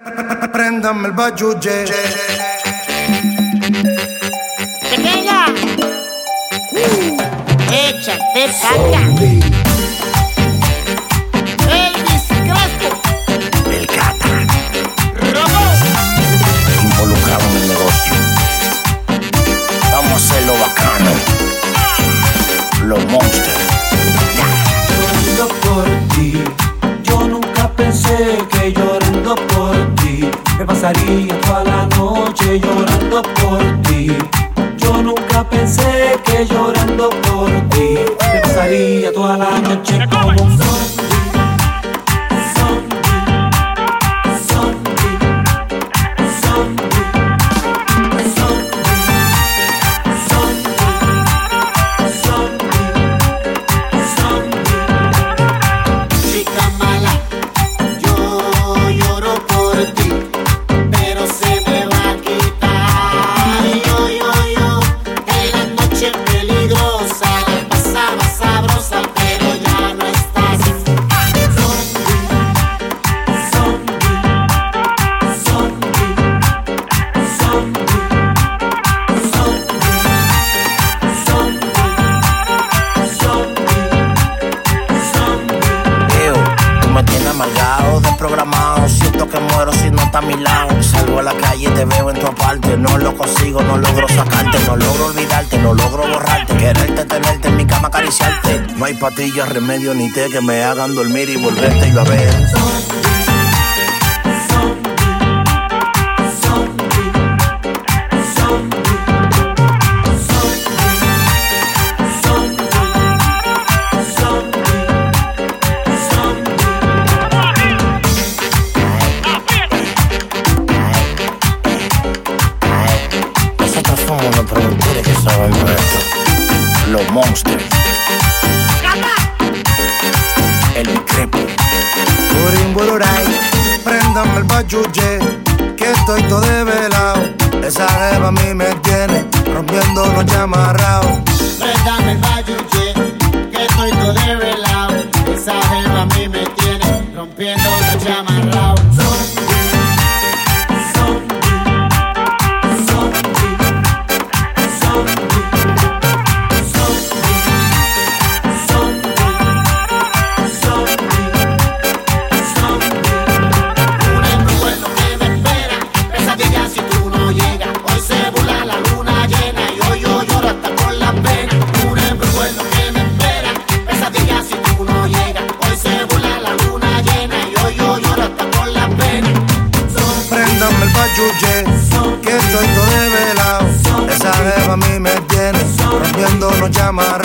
Préndame el bayuye. Pequeña, échate caca. Elvis Crespo, El Cata, Robo, involucrado en el negocio. Vamos a hacerlo bacano. Los monsters. Llorando por ti, yo nunca pensé que llorando por ti me pasaría toda la noche llorando por ti. Yo nunca pensé que llorando por ti me pasaría toda la noche como un zombie. Siento que muero si no está a mi lado. Salgo a la calle, te veo en tu aparte. No lo consigo, no logro sacarte. No logro olvidarte, no logro borrarte. Quererte, tenerte en mi cama, acariciarte. No hay pastillas, remedio ni té que me hagan dormir y volverte yo a ver. Los productores que saben esto. Los monsters. El Crespo. Préndame el bayuye, que estoy todo desvelado. Esa jeva a mí me tiene rompiendo los llamarrados. préndame el bayuye, que estoy todo desvelado. Esa jeva a mí me tiene rompiendo los chamarraos. Que estoy todo desvelado. Esa jeva a mí me tiene rompiendo los llamarrados.